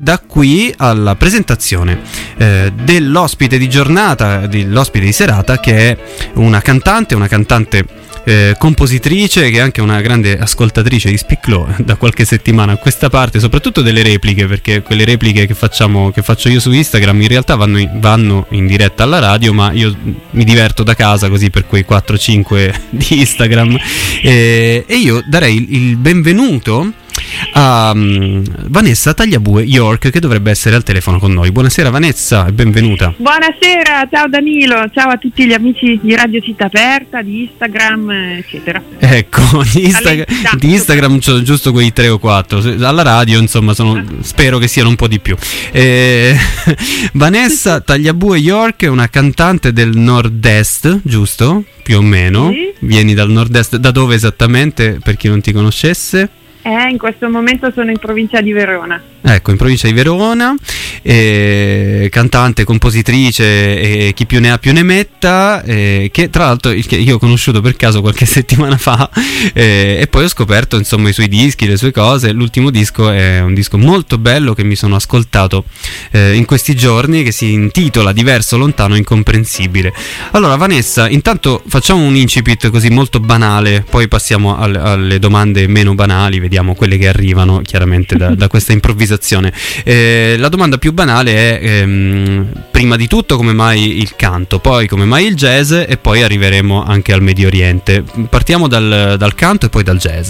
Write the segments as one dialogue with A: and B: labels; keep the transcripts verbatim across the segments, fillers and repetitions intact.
A: da qui alla presentazione eh, dell'ospite di giornata, dell'ospite di serata, che è una cantante, una cantante eh, compositrice, che è anche una grande ascoltatrice di Spiclo da qualche settimana a questa parte, soprattutto delle repliche, perché quelle repliche che facciamo, che faccio io su Instagram in realtà vanno in, vanno in diretta alla radio, ma io mi diverto da casa così per quei quattro cinque di Instagram, e, e io darei il, il benvenuto a um, Vanessa Tagliabue York, che dovrebbe essere al telefono con noi. Buonasera Vanessa e benvenuta.
B: Buonasera, ciao Danilo, ciao a tutti gli amici di Radio Città Aperta, di Instagram eccetera.
A: Ecco, di, Insta- di Instagram c'ho giusto quei tre o quattro, alla radio insomma sono, spero che siano un po' di più. eh, Vanessa Tagliabue York è una cantante del nord-est, giusto? Più o meno, sì. Vieni dal nord-est, da dove esattamente, per chi non ti conoscesse?
B: Eh, in questo momento sono in provincia di Verona.
A: Ecco, in provincia di Verona, eh, cantante, compositrice e chi più ne ha più ne metta, eh, che tra l'altro che io ho conosciuto per caso qualche settimana fa, eh, e poi ho scoperto insomma i suoi dischi, le sue cose. L'ultimo disco è un disco molto bello che mi sono ascoltato eh, in questi giorni, che si intitola Diverso, lontano, incomprensibile. Allora Vanessa, intanto facciamo un incipit così molto banale, poi passiamo al, alle domande meno banali, vediamo quelle che arrivano chiaramente da, da questa improvvisazione. Eh, la domanda più banale è ehm, prima di tutto come mai il canto, poi come mai il jazz, e poi arriveremo anche al Medio Oriente. Partiamo dal, dal canto e poi dal jazz.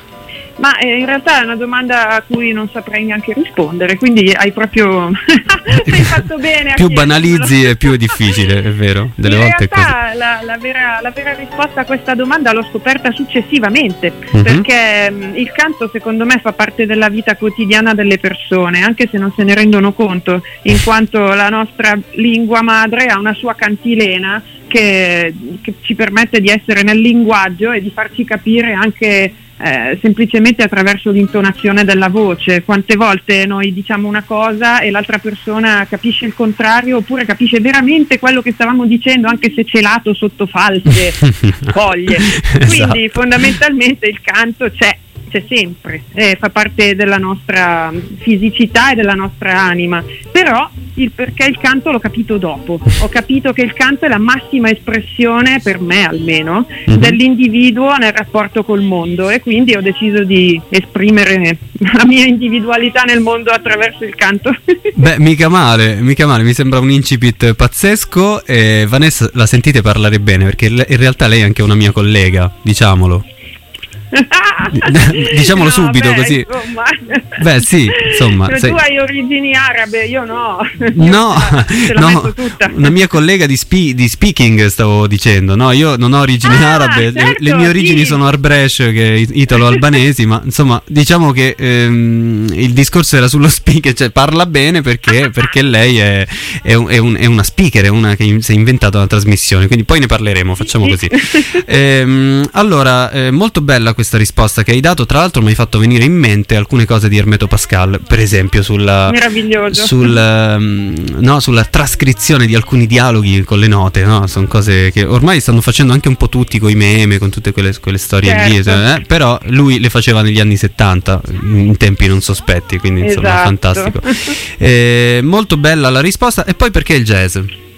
B: Ma eh, in realtà è una domanda a cui non saprei neanche rispondere, quindi hai proprio hai fatto bene a
A: più
B: chiedermelo.
A: Banalizzi e più è difficile, è vero, delle
B: in
A: volte
B: realtà
A: è così.
B: La, la, vera, la vera risposta a questa domanda l'ho scoperta successivamente,
A: mm-hmm.
B: perché mh, il canto secondo me fa parte della vita quotidiana delle persone, anche se non se ne rendono conto, in quanto la nostra lingua madre ha una sua cantilena che, che ci permette di essere nel linguaggio e di farci capire anche Eh, semplicemente attraverso l'intonazione della voce. Quante volte noi diciamo una cosa e l'altra persona capisce il contrario, oppure capisce veramente quello che stavamo dicendo, anche se celato sotto false foglie. Quindi esatto. Fondamentalmente il canto c'è c'è sempre, eh, fa parte della nostra fisicità e della nostra anima, però il perché il canto l'ho capito dopo. Ho capito che il canto è la massima espressione, per me almeno, mm-hmm. dell'individuo nel rapporto col mondo, e quindi ho deciso di esprimere la mia individualità nel mondo attraverso il canto.
A: Beh, mica male, mica male, mi sembra un incipit pazzesco. E Vanessa la sentite parlare bene, perché in realtà lei è anche una mia collega, diciamolo. Diciamolo no, subito, beh, così
B: insomma.
A: Beh sì, insomma,
B: però
A: sei...
B: tu hai origini arabe, io no.
A: No,
B: io
A: no, una mia collega di, spe- di speaking stavo dicendo. No, io non ho origini
B: ah,
A: arabe,
B: certo,
A: le, le mie origini
B: sì.
A: sono arbresce, che è italo-albanesi, ma insomma diciamo che ehm, il discorso era sullo speaker, cioè parla bene perché, perché lei è, è, un, è, un, è una speaker, è una che si è inventata una trasmissione, quindi poi ne parleremo, facciamo così. ehm, allora, eh, molto bella questa risposta che hai dato, tra l'altro mi hai fatto venire in mente alcune cose di Hermeto Pascal, per esempio sulla, sul, um, no, sulla trascrizione di alcuni dialoghi con le note, no? Sono cose che ormai stanno facendo anche un po' tutti coi meme, con tutte quelle, quelle storie certo. lì, eh? Però lui le faceva negli anni settanta, in tempi non sospetti, quindi insomma esatto. fantastico. Eh, molto bella la risposta. E poi perché il jazz?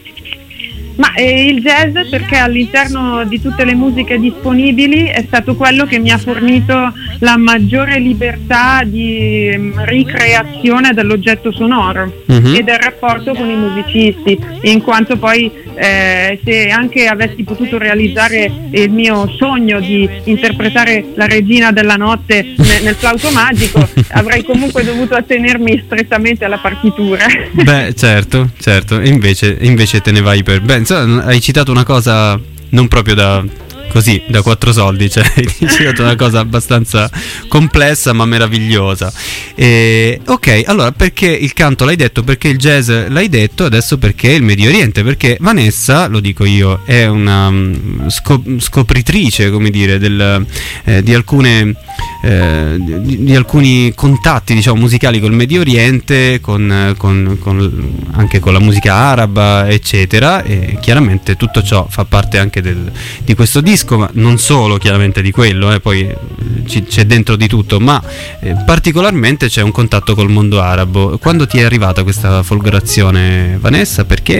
B: Ma eh, il jazz perché all'interno di tutte le musiche disponibili è stato quello che mi ha fornito la maggiore libertà di um, ricreazione dell'oggetto sonoro mm-hmm. e del rapporto con i musicisti, in quanto poi eh, se anche avessi potuto realizzare il mio sogno di interpretare la regina della notte ne- nel flauto magico, avrei comunque dovuto attenermi strettamente alla partitura.
A: Beh, certo, certo, e invece, invece te ne vai per... Beh, insomma, hai citato una cosa non proprio da... così, da quattro soldi, cioè hai citato una cosa abbastanza complessa ma meravigliosa. E, ok, allora perché il canto l'hai detto, perché il jazz l'hai detto, adesso perché il Medio Oriente? Perché Vanessa, lo dico io, è una um, scop- scopritrice, come dire, del, eh, di alcune eh, di, di alcuni contatti, diciamo, musicali col Medio Oriente, con, con, con anche con la musica araba, eccetera, e chiaramente tutto ciò fa parte anche del, di questo disco disco, ma non solo chiaramente di quello, eh, poi ci, c'è dentro di tutto, ma eh, particolarmente c'è un contatto col mondo arabo. Quando ti è arrivata questa folgorazione, Vanessa? Perché?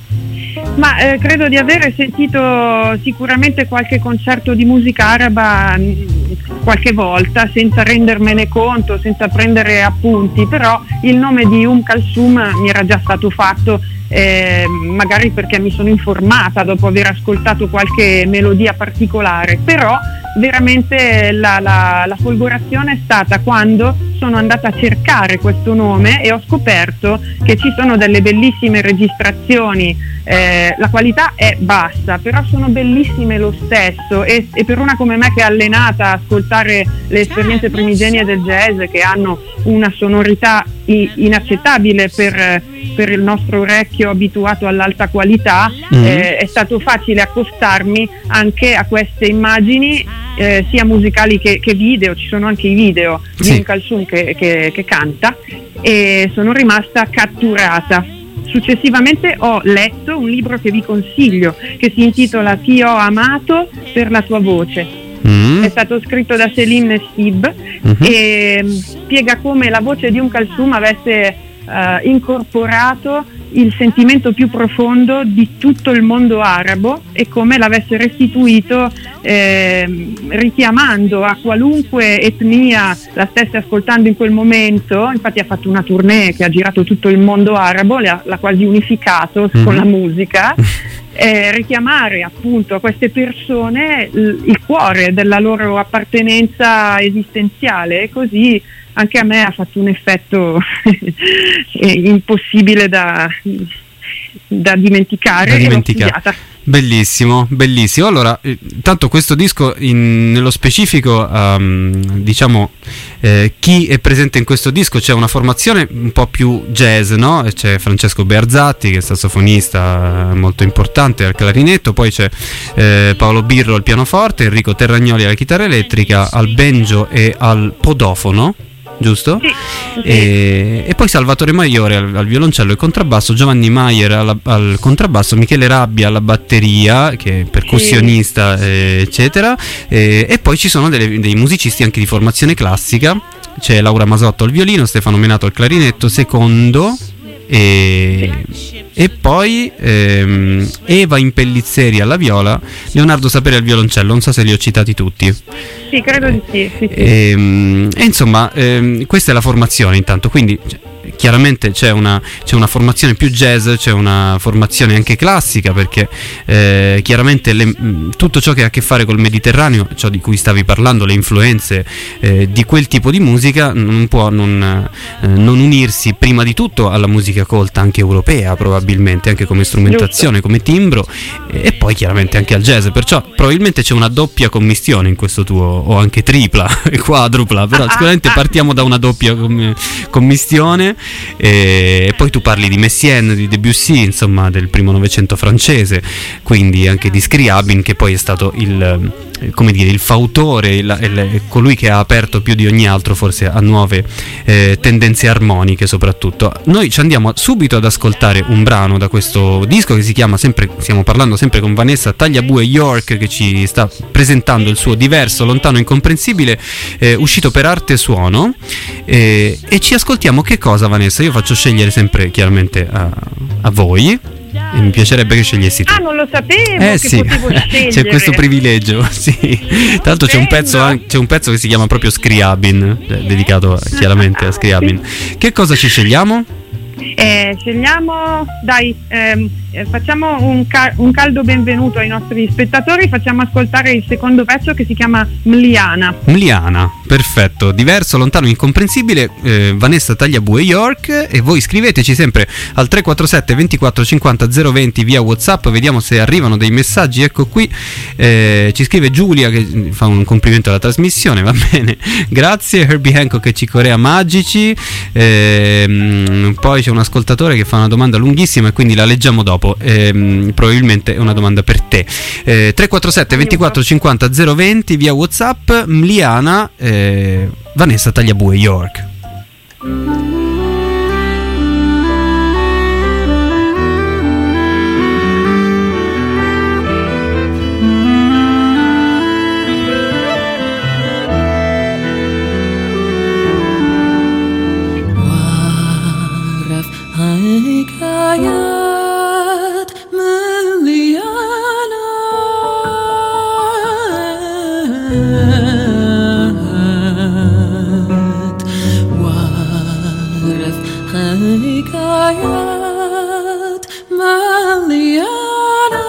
B: Ma eh, credo di avere sentito sicuramente qualche concerto di musica araba mh, qualche volta, senza rendermene conto, senza prendere appunti, però il nome di Umm Kalsum mi era già stato fatto, eh, magari perché mi sono informata dopo aver ascoltato qualche melodia particolare, però veramente la, la, la folgorazione è stata quando sono andata a cercare questo nome e ho scoperto che ci sono delle bellissime registrazioni, eh, la qualità è bassa, però sono bellissime lo stesso, e, e per una come me che è allenata a ascoltare le esperienze primigenie del jazz, che hanno una sonorità i, inaccettabile per, per il nostro orecchio abituato all'alta qualità, mm. eh, è stato facile accostarmi anche a queste immagini, Eh, sia musicali che, che video. Ci sono anche i video di Umm Kalsum che, che, che canta, e sono rimasta catturata. Successivamente ho letto un libro che vi consiglio, che si intitola Ti ho amato per la tua voce. Mm. È stato scritto da Selim Nessib, mm-hmm. e spiega come la voce di Umm Kalsum avesse uh, incorporato il sentimento più profondo di tutto il mondo arabo, e come l'avesse restituito eh, richiamando a qualunque etnia la stesse ascoltando in quel momento. Infatti ha fatto una tournée che ha girato tutto il mondo arabo, l'ha, l'ha quasi unificato mm-hmm. con la musica, eh, richiamare appunto a queste persone il, il cuore della loro appartenenza esistenziale, e così anche a me ha fatto un effetto impossibile da, da dimenticare.
A: Da dimenticare. Bellissimo, bellissimo. Allora, eh, tanto questo disco in, nello specifico, um, diciamo, eh, chi è presente in questo disco, c'è una formazione un po' più jazz, no? C'è Francesco Bearzatti, che è sassofonista molto importante al clarinetto, poi c'è eh, Paolo Birro al pianoforte, Enrico Terragnoli alla chitarra elettrica, al banjo e al podofono, giusto?
B: Sì, sì.
A: E, e poi Salvatore Maiore al, al violoncello e contrabbasso, Giovanni Maier alla, al contrabbasso, Michele Rabbia alla batteria, che è percussionista, sì. eh, eccetera, e, e poi ci sono delle, dei musicisti anche di formazione classica. C'è Laura Masotto al violino, Stefano Menato al clarinetto secondo, e, e poi ehm, Eva Impellizzeri alla viola, Leonardo Sapere al violoncello. Non so se li ho citati tutti.
B: Sì, credo di sì, sì, sì.
A: E, e insomma, ehm, questa è la formazione intanto, quindi cioè, chiaramente c'è una, c'è una formazione più jazz, c'è una formazione anche classica, perché eh, chiaramente le, tutto ciò che ha a che fare col Mediterraneo, ciò di cui stavi parlando, le influenze eh, di quel tipo di musica, non può non, eh, non unirsi prima di tutto alla musica colta anche europea, probabilmente anche come strumentazione, come timbro, e, e poi chiaramente anche al jazz. Perciò probabilmente c'è una doppia commistione in questo tuo, o anche tripla, quadrupla, però sicuramente partiamo da una doppia com- commistione. E poi tu parli di Messiaen, di Debussy, insomma del primo Novecento francese, quindi anche di Scriabin, che poi è stato il, come dire, il fautore, il, il, colui che ha aperto più di ogni altro forse a nuove eh, tendenze armoniche soprattutto. Noi ci andiamo subito ad ascoltare un brano da questo disco che si chiama, sempre, stiamo parlando sempre con Vanessa Tagliabue York, che ci sta presentando il suo Diverso, Lontano, Incomprensibile, eh, uscito per Arte Suono, eh, e ci ascoltiamo che cosa, Vanessa? Io faccio scegliere sempre chiaramente a, a voi, e mi piacerebbe che scegliessi tu.
B: Ah, non lo sapevo
A: eh,
B: che
A: sì.
B: potevo scegliere.
A: C'è questo privilegio, sì. Tra l'altro c'è un, pezzo, c'è un pezzo che si chiama proprio Scriabin, eh, dedicato chiaramente a Scriabin. Che cosa ci scegliamo?
B: Eh, scegliamo, dai, ehm, eh, facciamo un, ca- un caldo benvenuto ai nostri spettatori, facciamo ascoltare il secondo pezzo che si chiama Mliana.
A: Mliana, perfetto. Diverso, Lontano, Incomprensibile, eh, Vanessa Tagliabue York, e voi scriveteci sempre al tre quattro sette ventiquattro cinquanta zero venti via WhatsApp, vediamo se arrivano dei messaggi. Ecco qui, eh, ci scrive Giulia che fa un complimento alla trasmissione, va bene, grazie. Herbie Hancock e Cicorea Magici, eh, poi c'è un ascoltatore che fa una domanda lunghissima e quindi la leggiamo dopo, ehm, probabilmente è una domanda per te. eh, tre quattro sette ventiquattro cinquanta zero venti via WhatsApp. Mliana, eh, Vanessa Tagliabue York.
C: حكايات مليانة وارث حكايات مليانة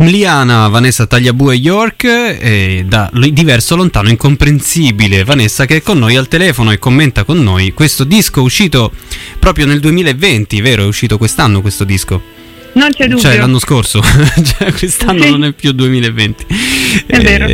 A: Mliana, Vanessa Tagliabue York, e da diverso, lontano, incomprensibile Vanessa, che è con noi al telefono e commenta con noi questo disco uscito proprio nel duemilaventi, vero? È uscito quest'anno questo disco?
B: Non c'è dubbio.
A: Cioè l'anno scorso, cioè, quest'anno sì. Non è più duemilaventi.
B: È vero.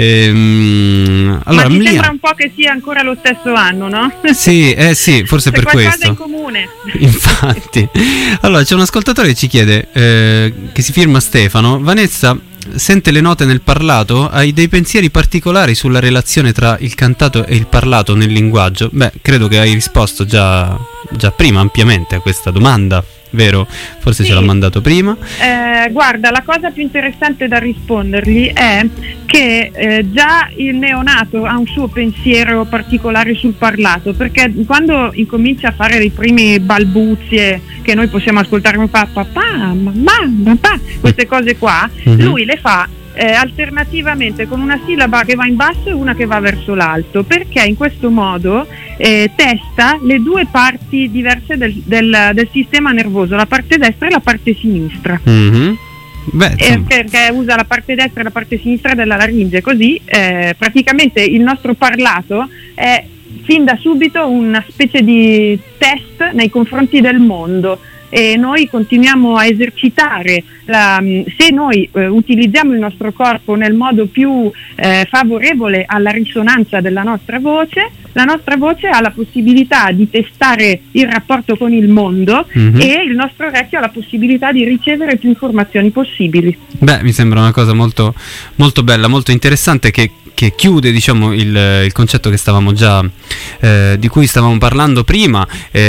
A: Ehm, allora,
B: ma ti
A: Mlia...
B: sembra un po' che sia ancora lo stesso anno, no?
A: Sì, eh sì, forse
B: c'è
A: per questo.
B: C'è qualcosa in comune.
A: Infatti. Allora, c'è un ascoltatore che ci chiede, eh, che si firma Stefano: Vanessa sente le note nel parlato, hai dei pensieri particolari sulla relazione tra il cantato e il parlato nel linguaggio? Beh, credo che hai risposto già, già prima ampiamente a questa domanda. Vero? Forse sì. Ce l'ha mandato prima.
B: Eh, guarda, la cosa più interessante da rispondergli è che eh, già il neonato ha un suo pensiero particolare sul parlato, perché quando incomincia a fare le prime balbuzie che noi possiamo ascoltare, come fa papà, mamma, papà, queste cose qua, mm-hmm. lui le fa Eh, alternativamente con una sillaba che va in basso e una che va verso l'alto, perché in questo modo eh, testa le due parti diverse del, del, del sistema nervoso, la parte destra e la parte sinistra.
A: Mm-hmm. Beh,
B: eh, perché usa la parte destra e la parte sinistra della laringe, così eh, praticamente il nostro parlato è fin da subito una specie di test nei confronti del mondo. E noi continuiamo a esercitare la, se noi eh, utilizziamo il nostro corpo nel modo più eh, favorevole alla risonanza della nostra voce, la nostra voce ha la possibilità di testare il rapporto con il mondo, mm-hmm. e il nostro orecchio ha la possibilità di ricevere più informazioni possibili.
A: Beh, mi sembra una cosa molto, molto bella, molto interessante, che che chiude, diciamo, il, il concetto che stavamo già eh, di cui stavamo parlando prima,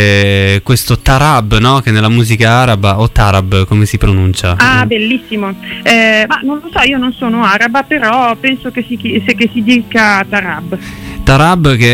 A: eh, questo tarab, no? Che nella musica araba, o tarab come si pronuncia?
B: Ah, bellissimo. Eh, ma non lo so, io non sono araba, però penso che si, che si dica tarab.
A: Tarab, che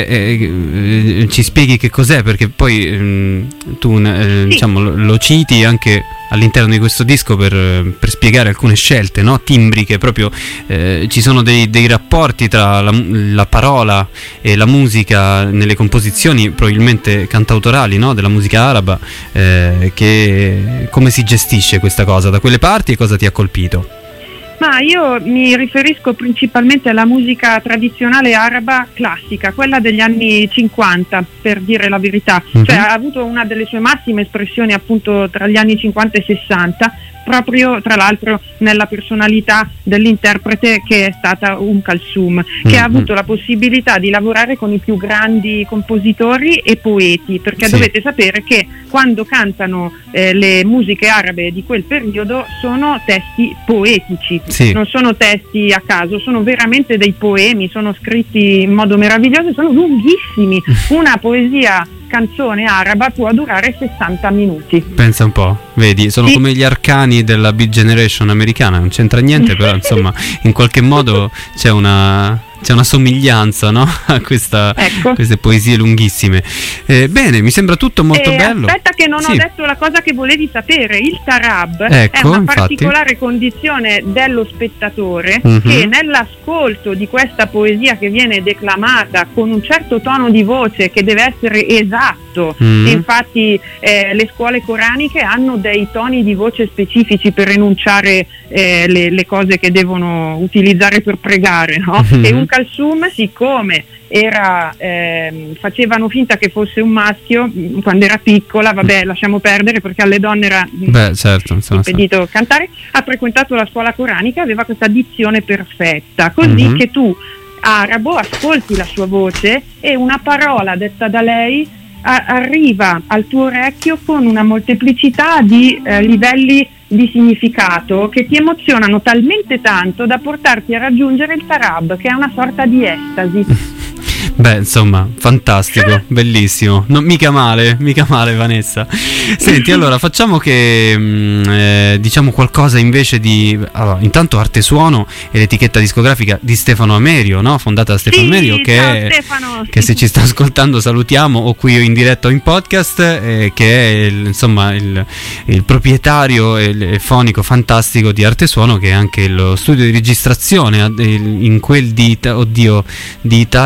A: eh, eh, ci spieghi che cos'è, perché poi eh, tu eh, sì. diciamo lo, lo citi anche all'interno di questo disco per, per spiegare alcune scelte, no? Timbriche, proprio eh, ci sono dei, dei rapporti tra la, la parola e la musica nelle composizioni probabilmente cantautorali, no? Della musica araba, eh, che come si gestisce questa cosa da quelle parti e cosa ti ha colpito?
B: Ma io mi riferisco principalmente alla musica tradizionale araba classica, quella degli anni cinquanta, per dire la verità. Mm-hmm. Cioè ha avuto una delle sue massime espressioni appunto tra gli anni cinquanta e sessanta, proprio tra l'altro nella personalità dell'interprete, che è stata Umm Kalsum, mm-hmm. che ha avuto la possibilità di lavorare con i più grandi compositori e poeti, perché sì. dovete sapere che quando cantano eh, le musiche arabe di quel periodo sono testi poetici, sì. non sono testi a caso, sono veramente dei poemi, sono scritti in modo meraviglioso, sono lunghissimi. Una poesia canzone araba può durare sessanta minuti.
A: Pensa un po', vedi, sono sì. come gli arcani della Beat Generation americana, non c'entra niente, però insomma in qualche modo c'è una c'è una somiglianza, no? A questa, ecco. queste poesie lunghissime. Eh, bene, mi sembra tutto molto
B: eh,
A: bello.
B: Aspetta che non sì. ho detto la cosa che volevi sapere. Il tarab
A: ecco,
B: è una
A: infatti.
B: particolare condizione dello spettatore, uh-huh. che nell'ascolto di questa poesia che viene declamata con un certo tono di voce che deve essere esatto, uh-huh. infatti eh, le scuole coraniche hanno dei toni di voce specifici per enunciare eh, le, le cose che devono utilizzare per pregare, no? Uh-huh. E un Kalsum, siccome era eh, facevano finta che fosse un maschio quando era piccola, vabbè lasciamo perdere perché alle donne era
A: Beh, certo,
B: impedito so. cantare, ha frequentato la scuola coranica, aveva questa dizione perfetta, così mm-hmm. che tu arabo ascolti la sua voce e una parola detta da lei a- arriva al tuo orecchio con una molteplicità di eh, livelli di significato che ti emozionano talmente tanto da portarti a raggiungere il tarab, che è una sorta di estasi.
A: Beh, insomma, fantastico, bellissimo. Non mica male, mica male, Vanessa. Senti, allora facciamo che mh, eh, diciamo qualcosa invece di allora, intanto Arte Suono e l'etichetta discografica di Stefano Amerio, no? Fondata da Stefano
B: sì,
A: Amerio, che,
B: ciao, Stefano.
A: che se ci sta ascoltando salutiamo, o qui in diretta o in podcast, eh, che è il, insomma il, il proprietario e il fonico fantastico di Arte Suono, che è anche lo studio di registrazione in quel di oddio di Italia, come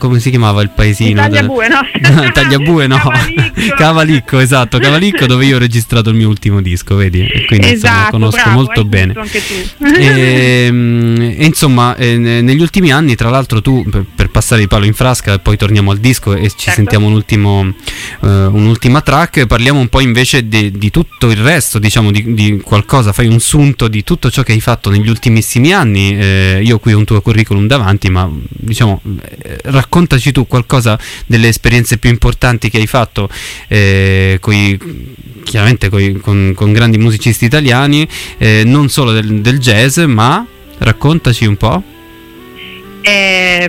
A: come si chiamava il paesino?
B: Tagliabue, no?
A: Tagliabue, no.
B: Cavalicco.
A: Cavalicco, esatto, Cavalicco, dove io ho registrato il mio ultimo disco, vedi? E quindi
B: Esatto,
A: insomma, conosco
B: bravo,
A: molto
B: hai
A: bene.
B: tutto anche tu.
A: E, e insomma, eh, negli ultimi anni, tra l'altro, tu per, per passare di palo in frasca, e poi torniamo al disco e ci
B: Certo.
A: sentiamo un ultimo, eh, un'ultima track, parliamo un po' invece di, di tutto il resto, diciamo di, di qualcosa, fai un sunto di tutto ciò che hai fatto negli ultimissimi anni. Eh, io qui ho un tuo curriculum davanti, ma diciamo, eh, raccontaci tu qualcosa delle esperienze più importanti che hai fatto, eh, coi, chiaramente coi, con, con grandi musicisti italiani, eh, non solo del, del jazz, ma raccontaci un po'.
B: Eh,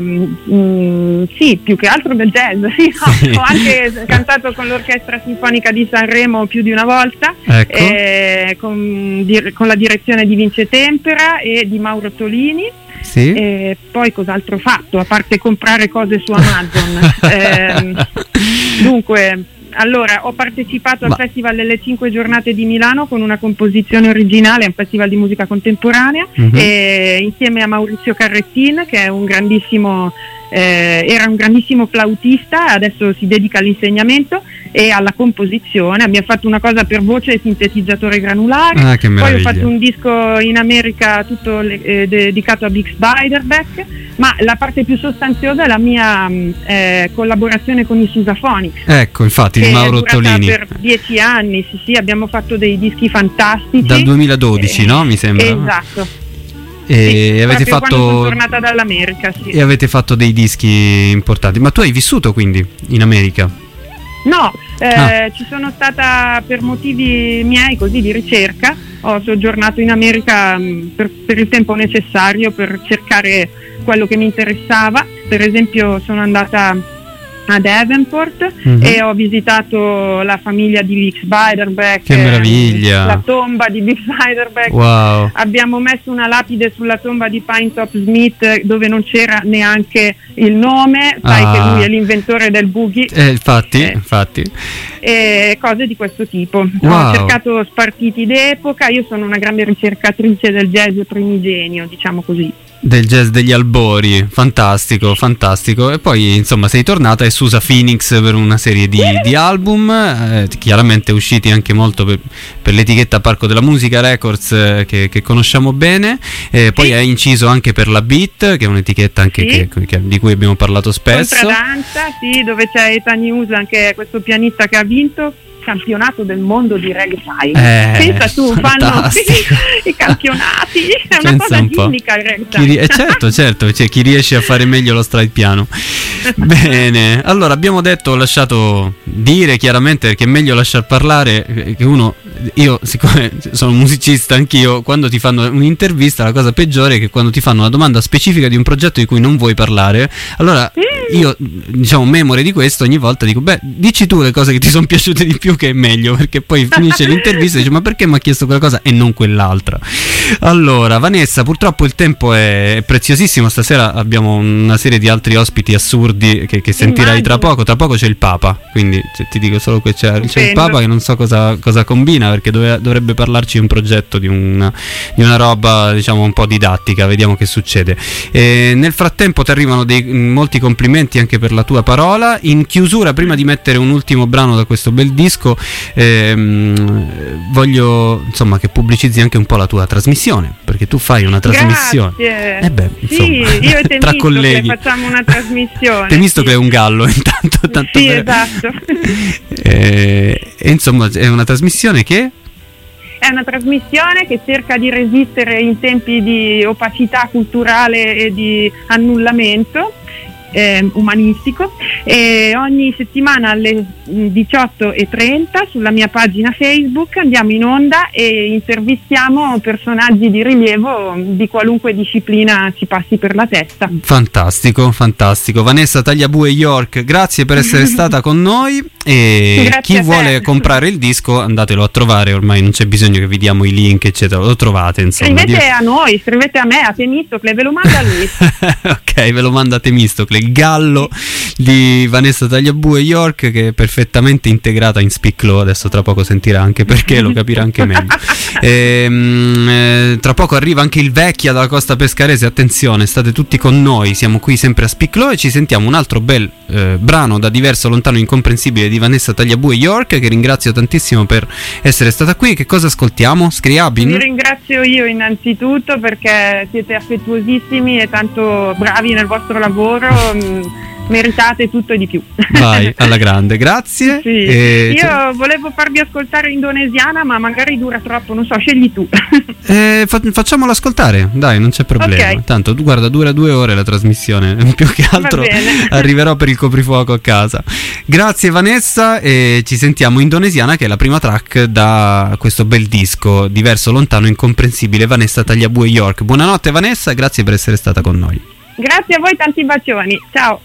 B: mm, sì, più che altro del jazz. Sì, no,
A: Sì.
B: Ho anche cantato con l'Orchestra Sinfonica di Sanremo più di una volta,
A: Ecco.
B: eh, con, dir- con la direzione di Vince Tempera e di Mauro Tolini.
A: Sì.
B: E poi cos'altro ho fatto, a parte comprare cose su Amazon? eh, dunque, allora, ho partecipato al
A: Ma-
B: Festival delle Cinque Giornate di Milano con una composizione originale, un festival di musica contemporanea,
A: Mhm.
B: e insieme a Maurizio Carrettin, che è un grandissimo, eh, era un grandissimo flautista, adesso si dedica all'insegnamento e alla composizione. Abbiamo fatto una cosa per voce e sintetizzatore granulare.
A: Ah, che
B: Poi ho
A: meraviglia.
B: fatto un disco in America tutto le- eh, dedicato a Bix Beiderbecke, ma la parte più sostanziosa è la mia mh, eh, collaborazione con i Susaphonics,
A: Ecco, infatti, di
B: che
A: Mauro
B: è durata
A: Tolini.
B: per dieci anni. Sì, sì, abbiamo fatto dei dischi fantastici.
A: Dal duemiladodici,
B: Eh,
A: no? Mi sembra.
B: Esatto.
A: E
B: Sì,
A: avete
B: proprio quando sono
A: fatto
B: tornata dall'America, sì.
A: e avete fatto dei dischi importanti. Ma tu hai vissuto quindi in America?
B: No, eh,
A: Ah.
B: ci sono stata per motivi miei, così di ricerca. Ho soggiornato in America mh, per, per il tempo necessario per cercare quello che mi interessava. Per esempio sono andata a Davenport
A: Mhm.
B: e ho visitato la famiglia di Bix Beiderbecke,
A: Che meraviglia.
B: la tomba di Bix Beiderbecke.
A: Wow.
B: Abbiamo messo una lapide sulla tomba di Pinetop Smith dove non c'era neanche il nome, sai
A: Ah.
B: che lui è l'inventore del boogie,
A: Eh, infatti,
B: Eh.
A: infatti.
B: e cose di questo tipo.
A: Wow.
B: Ho cercato spartiti d'epoca, io sono una grande ricercatrice del jazz primigenio, diciamo così.
A: Del jazz degli albori, fantastico, fantastico. E poi insomma sei tornata e Susa Phoenix per una serie di, di album, eh, chiaramente usciti anche molto per, per l'etichetta Parco della Musica Records, eh, che, che conosciamo bene. Eh, poi
B: Sì.
A: hai inciso anche per la Beat, che è un'etichetta anche
B: Sì.
A: che- che- di cui abbiamo parlato spesso.
B: Contradanza, sì, dove c'è Ethan Newson, che è questo pianista che ha vinto campionato del mondo di ragtime.
A: Eh,
B: Pensa tu, fanno
A: fantastico.
B: i campionati, è una
A: Pensa
B: cosa
A: un po'.
B: gimmica il
A: Chi
B: ragtime.
A: ri- eh, certo, certo, cioè, chi riesce a fare meglio lo stride piano. Bene, allora abbiamo detto, ho lasciato dire chiaramente che è meglio lasciar parlare, eh, che uno, io siccome sono musicista anch'io, quando ti fanno un'intervista la cosa peggiore è che quando ti fanno una domanda specifica di un progetto di cui non vuoi parlare, allora
B: Mm.
A: io, diciamo, memore di questo, ogni volta dico, beh, dici tu le cose che ti sono piaciute di più, che è meglio, perché poi finisce l'intervista e dici, ma perché mi ha chiesto quella cosa e non quell'altra? Allora, Vanessa, purtroppo il tempo è preziosissimo, stasera abbiamo una serie di altri ospiti assurdi che, che sentirai tra
B: Immagino.
A: poco, tra poco c'è il Papa, quindi cioè, ti dico solo che c'è, c'è il
B: Stupendo.
A: Papa che non so cosa, cosa combina, perché dove- dovrebbe parlarci di un progetto, di una, di una roba diciamo un po' didattica, vediamo che succede. E nel frattempo ti arrivano dei, molti complimenti anche per la tua parola. In chiusura, prima di mettere un ultimo brano da questo bel disco, ehm, voglio insomma che pubblicizzi anche un po' la tua trasmissione, perché tu fai una trasmissione.
B: Grazie.
A: Eh beh,
B: sì,
A: insomma,
B: io e
A: tra
B: Temistocle
A: colleghi
B: facciamo una trasmissione.
A: Temistocle
B: sì.
A: è un gallo, intanto tanto
B: Sì,
A: per-
B: esatto.
A: Eh, e insomma è una trasmissione che
B: È una trasmissione che cerca di resistere in tempi di opacità culturale e di annullamento eh, umanistico, e ogni settimana alle mh, diciotto e trenta sulla mia pagina Facebook andiamo in onda e intervistiamo personaggi di rilievo di qualunque disciplina ci passi per la testa.
A: fantastico, fantastico. Vanessa Tagliabue York, grazie per essere stata con noi E
B: Grazie
A: chi
B: a te.
A: vuole comprare il disco, andatelo a trovare, ormai non c'è bisogno che vi diamo i link eccetera, lo trovate, insomma.
B: Scrivete
A: Dio-
B: a noi, scrivete a me, a Temistocle, ve lo manda lui.
A: ok, ve lo manda Temistocle, il gallo di Vanessa Tagliabue York, che è perfettamente integrata in Speak Low. Adesso tra poco sentirà anche perché, lo capirà anche meglio. Ehm, eh, tra poco arriva anche il Vecchia dalla costa pescarese, attenzione, state tutti con noi, siamo qui sempre a Speak Low e ci sentiamo un altro bel eh, brano da Diverso, Lontano, Incomprensibile di Vanessa Tagliabue York, che ringrazio tantissimo per essere stata qui. Che cosa ascoltiamo? Scriabin?
B: Vi ringrazio io innanzitutto perché siete affettuosissimi e tanto bravi nel vostro lavoro, mh, meritate tutto e di più.
A: Vai, alla grande, grazie.
B: Sì.
A: E-
B: Io volevo farvi ascoltare Indonesiana, ma magari dura troppo, non so, scegli tu.
A: Eh, fa- facciamolo ascoltare, dai, non c'è problema.
B: Ok.
A: Tanto, tu guarda, dura due ore la trasmissione. Più che altro
B: bene.
A: arriverò per il coprifuoco a casa. Grazie Vanessa, e ci sentiamo Indonesiana, che è la prima track da questo bel disco Diverso, Lontano, Incomprensibile, Vanessa Tagliabue York. Buonanotte Vanessa, grazie per essere stata con noi.
B: Grazie a voi, tanti bacioni, ciao.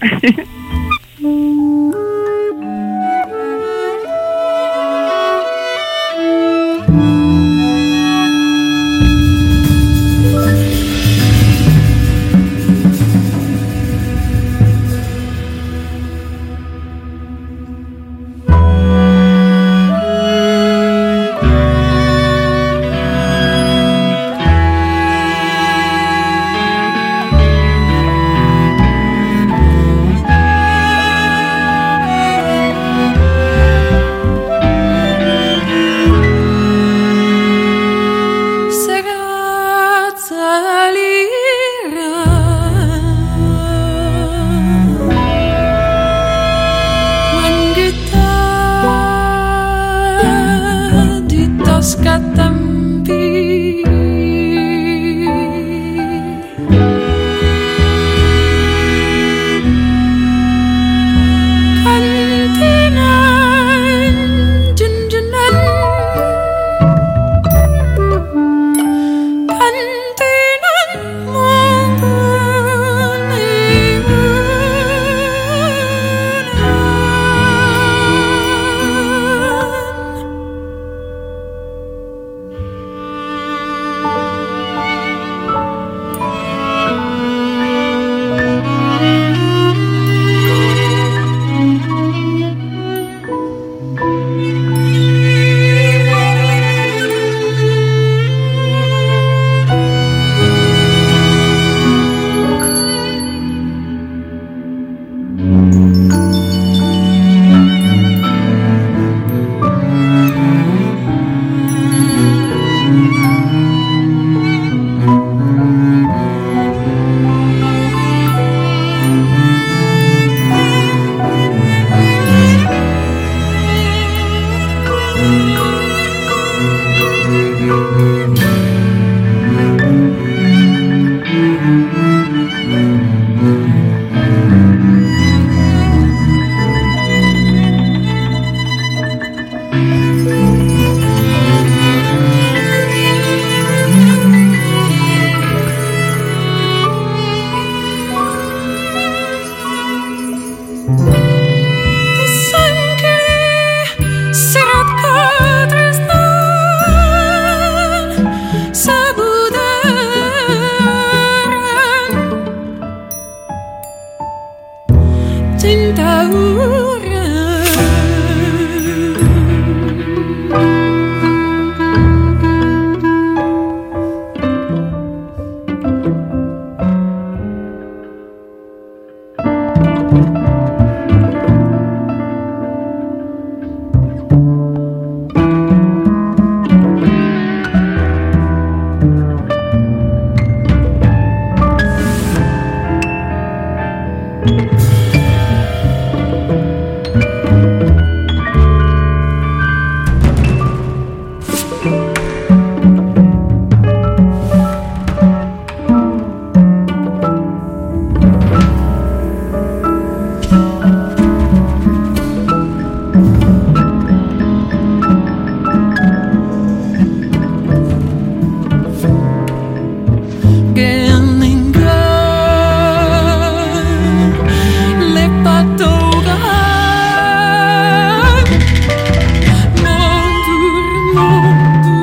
C: mondo